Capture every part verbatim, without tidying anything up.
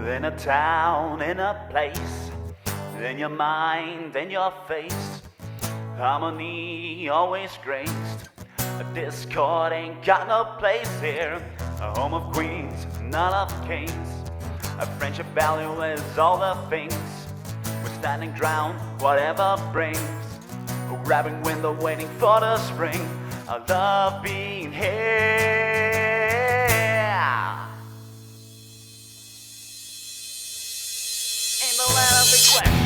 in a town, in a place, in your mind, in your face. Harmony always graced. Discord ain't got no place here. A home of queens, not of kings. A friendship value is all the things. We're standing ground, whatever brings. A grabbing window, waiting for the spring. I love being here. In the land of the question.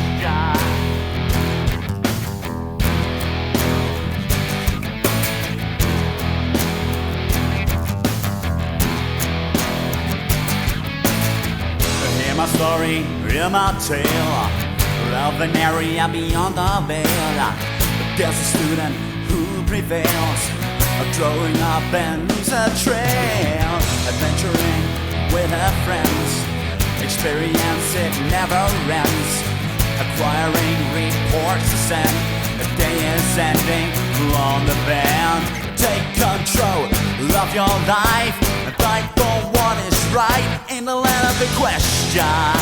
Hear my story, hear my tale of an area beyond the veil. There's a student who prevails, growing up and leaves a trail, adventuring with her friends. Experience it never ends, acquiring reports to send. The day is ending on the band. Take control of your life and fight for what is right in the land of the question.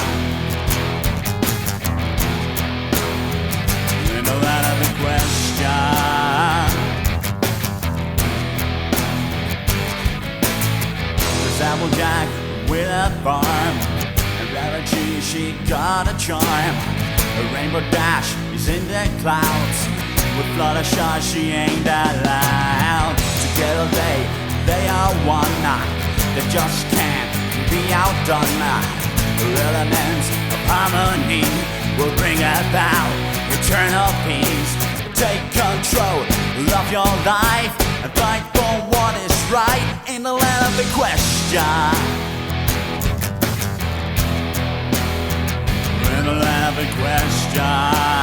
In the land of the question. There's Applejack with a farm, and Rara G, she got a charm. A rainbow dash is in the clouds. With Fluttershy, she ain't allowed. Together they, they are one. They just can't be outdone. The elements of harmony will bring about eternal peace. Take control of your life and fight for what is right in the land of the question. In the land of the question.